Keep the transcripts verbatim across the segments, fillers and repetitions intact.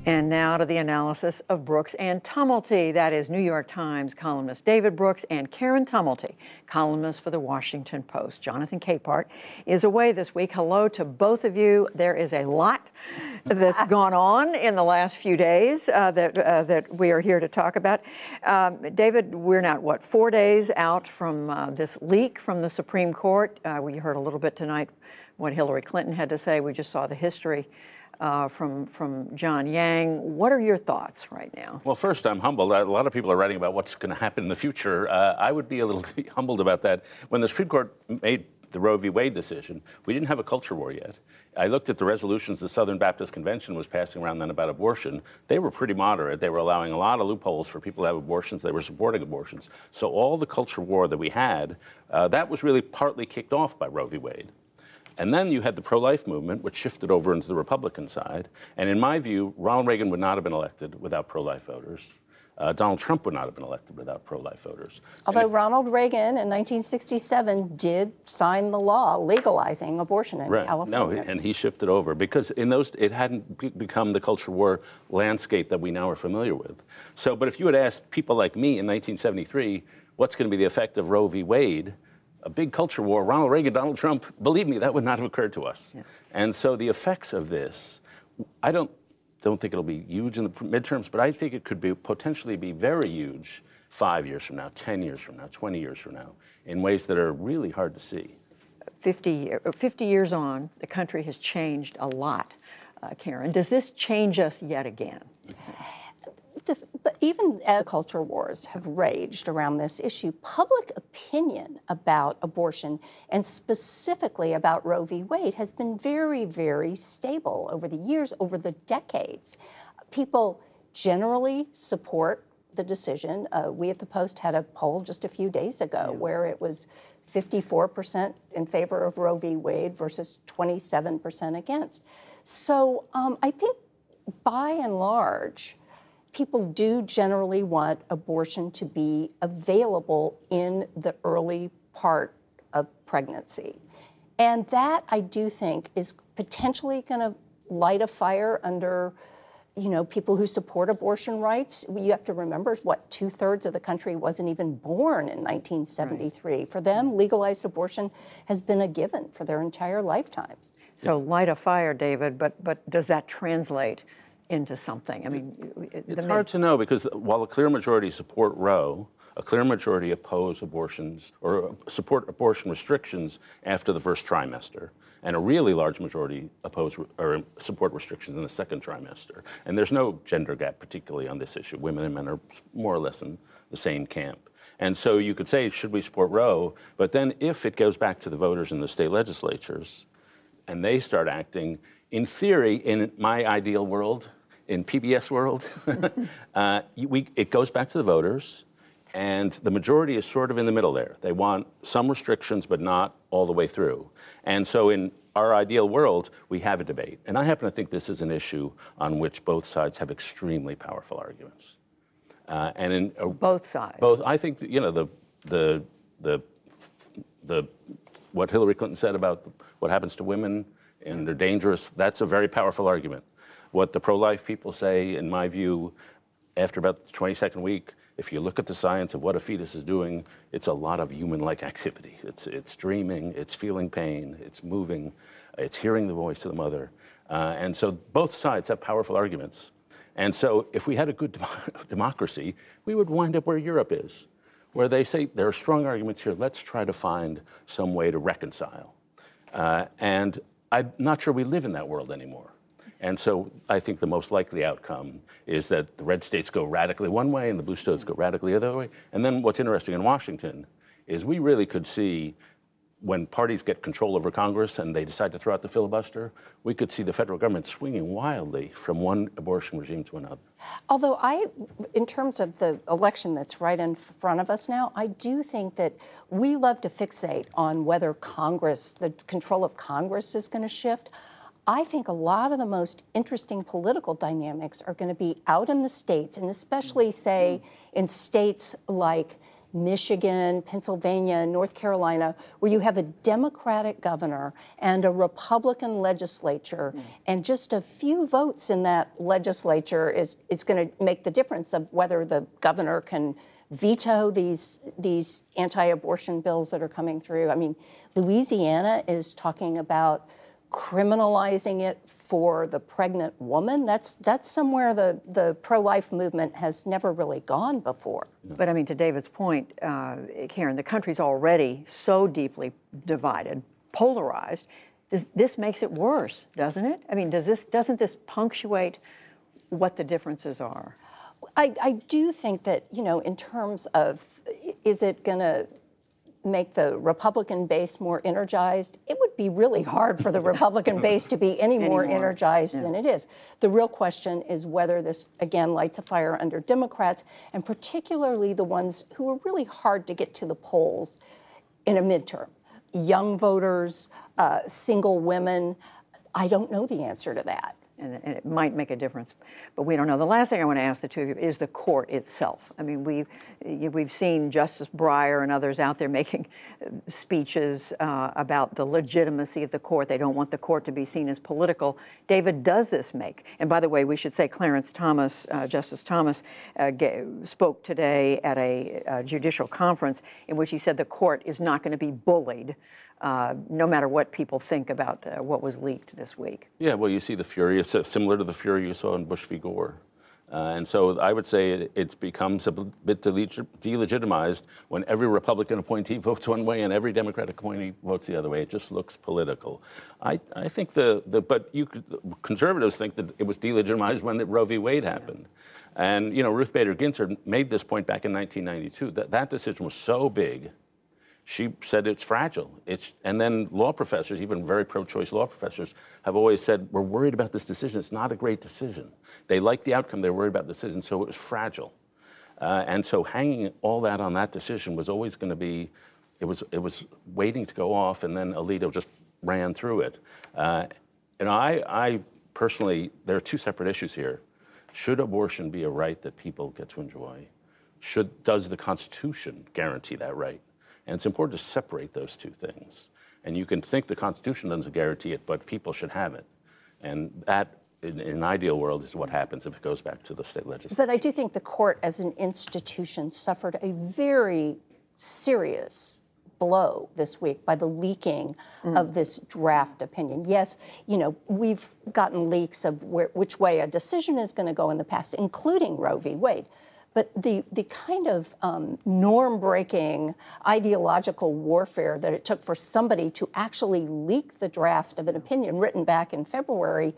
And now to the analysis of Brooks and Tumulty. That is New York Times columnist David Brooks and Karen Tumulty, columnist for the Washington Post. Jonathan Capehart is away this week. Hello to both of you. There is a lot that's gone on in the last few days uh, that uh, that we are here to talk about. Um, David, we're now, what, four days out from uh, this leak from the Supreme Court. Uh, we heard a little bit tonight what Hillary Clinton had to say. We just saw the history Uh, from from John Yang. What are your thoughts right now? Well, first, I'm humbled. A lot of people are writing about what's going to happen in the future. Uh, I would be a little humbled about that. When the Supreme Court made the Roe v. Wade decision, we didn't have a culture war yet. I looked at the resolutions the Southern Baptist Convention was passing around then about abortion. They were pretty moderate. They were allowing a lot of loopholes for people to have abortions. They were supporting abortions. So all the culture war that we had, uh, that was really partly kicked off by Roe v. Wade. And then you had the pro-life movement, which shifted over into the Republican side. And in my view, Ronald Reagan would not have been elected without pro-life voters. Uh, Donald Trump would not have been elected without pro-life voters. Although if, Ronald Reagan in nineteen sixty-seven did sign the law legalizing abortion in right. California. No, and he shifted over because in those, it hadn't be become the culture war landscape that we now are familiar with. So, but if you had asked people like me in nineteen seventy-three, what's going to be the effect of Roe v. Wade, a big culture war, Ronald Reagan, Donald Trump, believe me, that would not have occurred to us. Yeah. And so the effects of this, I don't, don't think it'll be huge in the midterms, but I think it could be potentially be very huge five years from now, ten years from now, twenty years from now, in ways that are really hard to see. fifty, fifty years on, the country has changed a lot. Uh, Karen, does this change us yet again? The, but even as culture wars have raged around this issue, public opinion about abortion, and specifically about Roe v. Wade, has been very, very stable over the years, over the decades. People generally support the decision. Uh, we at the Post had a poll just a few days ago yeah. where it was fifty-four percent in favor of Roe v. Wade versus twenty-seven percent against. So um, I think by and large, people do generally want abortion to be available in the early part of pregnancy. And that, I do think, is potentially going to light a fire under, you know, people who support abortion rights. You have to remember, what, two-thirds of the country wasn't even born in nineteen seventy-three. Right. For them, legalized abortion has been a given for their entire lifetimes. So light a fire, David, but, but does that translate into something? I mean, it's hard to know, because while a clear majority support Roe, a clear majority oppose abortions or support abortion restrictions after the first trimester, and a really large majority oppose or support restrictions in the second trimester. And there's no gender gap particularly on this issue. Women and men are more or less in the same camp. And so you could say, should we support Roe? But then if it goes back to the voters in the state legislatures and they start acting, in theory, in my ideal world, in P B S world, uh, we, it goes back to the voters, and the majority is sort of in the middle there. They want some restrictions, but not all the way through. And so in our ideal world, we have a debate. And I happen to think this is an issue on which both sides have extremely powerful arguments. Uh, and in uh, both sides. Both. I think you know the the the the what Hillary Clinton said about what happens to women and they're dangerous. That's a very powerful argument. What the pro-life people say, in my view, after about the twenty-second week, if you look at the science of what a fetus is doing, it's a lot of human-like activity. It's, it's dreaming, it's feeling pain, it's moving, it's hearing the voice of the mother. Uh, and so both sides have powerful arguments. And so if we had a good dem democracy, we would wind up where Europe is, where they say there are strong arguments here, let's try to find some way to reconcile. Uh, and I'm not sure we live in that world anymore. And so I think the most likely outcome is that the red states go radically one way and the blue states go radically the other way. And then what's interesting in Washington is we really could see, when parties get control over Congress and they decide to throw out the filibuster, we could see the federal government swinging wildly from one abortion regime to another. Although I, in terms of the election that's right in front of us now, I do think that we love to fixate on whether Congress, the control of Congress is going to shift. I think a lot of the most interesting political dynamics are going to be out in the states, and especially, say, in states like Michigan, Pennsylvania, North Carolina, where you have a Democratic governor and a Republican legislature, mm. and just a few votes in that legislature is, is going to make the difference of whether the governor can veto these, these anti-abortion bills that are coming through. I mean, Louisiana is talking about criminalizing it for the pregnant woman. That's that's somewhere the, the pro-life movement has never really gone before. But I mean, to David's point, uh, Karen, the country's already so deeply divided, polarized. Does, this makes it worse, doesn't it? I mean, does this doesn't this punctuate what the differences are? I, I do think that, you know, in terms of, is it going to make the Republican base more energized? It would be really hard for the Republican base to be any more Anymore. energized yeah. than it is. The real question is whether this, again, lights a fire under Democrats, and particularly the ones who are really hard to get to the polls in a midterm. Young voters, uh, single women. I don't know the answer to that. And, and it might make a difference, but we don't know. The last thing I want to ask the two of you is the court itself. I mean, we've, we've seen Justice Breyer and others out there making speeches uh, about the legitimacy of the court. They don't want the court to be seen as political. David, does this make, and by the way, we should say Clarence Thomas, uh, Justice Thomas, uh, gave, spoke today at a, a judicial conference in which he said the court is not going to be bullied Uh, no matter what people think about uh, what was leaked this week. Yeah, well, you see the fury, it's similar to the fury you saw in Bush v. Gore. Uh, and so I would say it, it becomes a bit delegitimized when every Republican appointee votes one way and every Democratic appointee votes the other way. It just looks political. I, I think the, the but you could, conservatives think that it was delegitimized when the Roe v. Wade happened. And, you know, Ruth Bader Ginsburg made this point back in nineteen ninety-two, that that decision was so big. She said it's fragile. It's, and then law professors, even very pro-choice law professors, have always said, we're worried about this decision. It's not a great decision. They like the outcome. They're worried about the decision, so it was fragile. Uh, and so hanging all that on that decision was always going to be, it was, it was waiting to go off, and then Alito just ran through it. Uh, and I, I personally, there are two separate issues here. Should abortion be a right that people get to enjoy? Should, does the Constitution guarantee that right? And it's important to separate those two things. And you can think the Constitution doesn't guarantee it, but people should have it. And that, in, in an ideal world, is what happens if it goes back to the state legislature. But I do think the court as an institution suffered a very serious blow this week by the leaking mm. of this draft opinion. Yes, you know, we've gotten leaks of where, which way a decision is going to go in the past, including Roe v. Wade. But the, the kind of um, norm-breaking ideological warfare that it took for somebody to actually leak the draft of an opinion written back in February,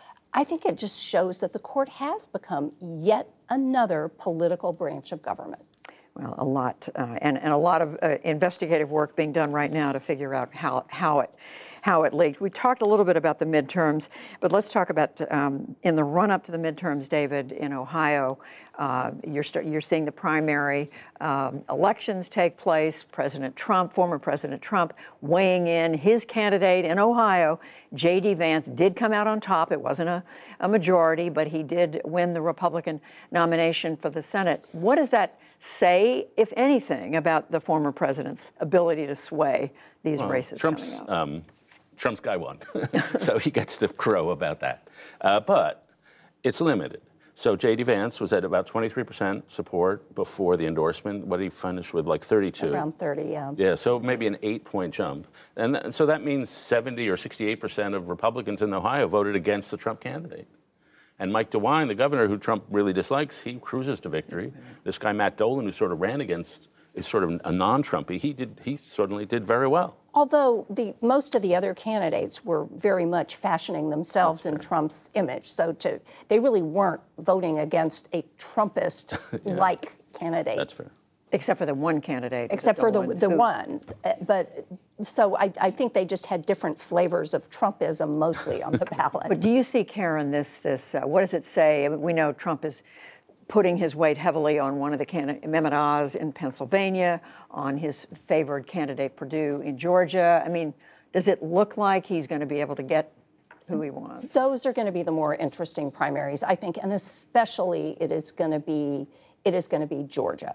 I think it just shows that the court has become yet another political branch of government. Well, a lot, uh, and, and a lot of uh, investigative work being done right now to figure out how, how it how it leaked. We talked a little bit about the midterms, but let's talk about um, in the run-up to the midterms, David, in Ohio, uh, you're, you're seeing the primary um, elections take place. President Trump, former President Trump, weighing in. His candidate in Ohio, J D Vance, did come out on top. It wasn't a, a majority, but he did win the Republican nomination for the Senate. What does that say, if anything, about the former president's ability to sway these well, races Trump's, coming up? Um, Trump's guy won, so he gets to crow about that. Uh, but it's limited. So J D Vance was at about twenty-three percent support before the endorsement. What did he finish with, like thirty-two? Around thirty, yeah. Yeah, so maybe an eight-point jump. And, th- and so that means seventy or sixty-eight percent of Republicans in Ohio voted against the Trump candidate. And Mike DeWine, the governor who Trump really dislikes, he cruises to victory. Mm-hmm. This guy, Matt Dolan, who sort of ran against, is sort of a non-Trumpy. He did. He certainly did very well. Although the most of the other candidates were very much fashioning themselves in Trump's image, so to they really weren't voting against a Trumpist-like yeah. candidate. That's fair. Except for the one candidate. Except for the one the who... one, but so I, I think they just had different flavors of Trumpism mostly on the ballot. But do you see, Karen, this this uh, what does it say? We know Trump is putting his weight heavily on one of the candidates, Mehmet Oz in Pennsylvania, on his favored candidate Perdue in Georgia. I mean, does it look like he's going to be able to get who he wants? Those are going to be the more interesting primaries, I think, and especially it is going to be it is going to be Georgia,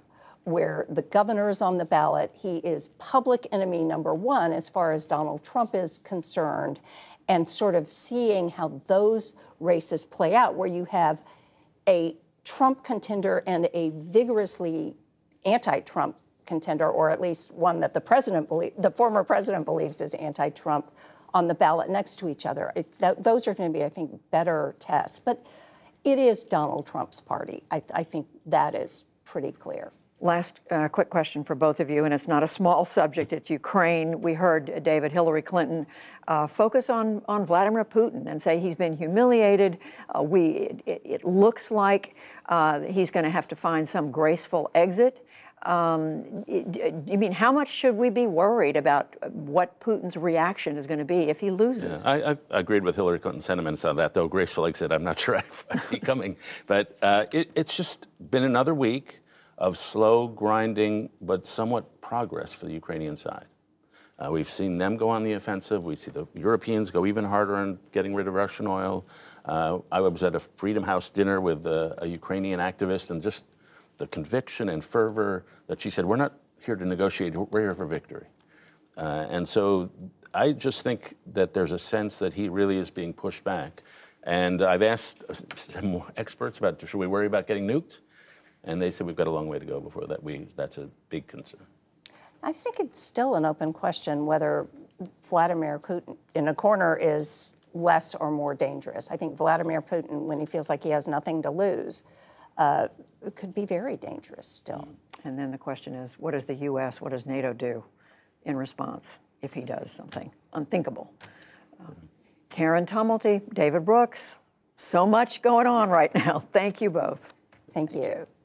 where the governor is on the ballot. He is public enemy number one as far as Donald Trump is concerned, and sort of seeing how those races play out, where you have a Trump contender and a vigorously anti-Trump contender, or at least one that the president believe, the former president believes is anti-Trump, on the ballot next to each other. If that, those are going to be, I think, better tests. But it is Donald Trump's party. I, I think that is pretty clear. Last uh, quick question for both of you, and it's not a small subject. It's Ukraine. We heard uh, David Hillary Clinton uh, focus on, on Vladimir Putin and say he's been humiliated. Uh, we, it, it looks like uh, he's going to have to find some graceful exit. Um, you mean, how much should we be worried about what Putin's reaction is going to be if he loses? Yeah, I, I've agreed with Hillary Clinton's sentiments on that, though graceful exit, I'm not sure I, I see coming. But uh, it, it's just been another week of slow, grinding, but somewhat progress for the Ukrainian side. Uh, we've seen them go on the offensive. We see the Europeans go even harder on getting rid of Russian oil. Uh, I was at a Freedom House dinner with a, a Ukrainian activist, and just the conviction and fervor that she said, we're not here to negotiate, we're here for victory. Uh, and so I just think that there's a sense that he really is being pushed back. And I've asked some experts about, should we worry about getting nuked? And they said we've got a long way to go before that. We, that's a big concern. I think it's still an open question whether Vladimir Putin in a corner is less or more dangerous. I think Vladimir Putin, when he feels like he has nothing to lose, uh, could be very dangerous still. And then the question is, what does the U S, what does NATO do in response if he does something unthinkable? Um, Karen Tumulty, David Brooks, so much going on right now. Thank you both. Thank you.